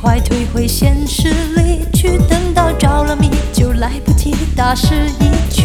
快退回现实里去，等到着了迷就来不及大势已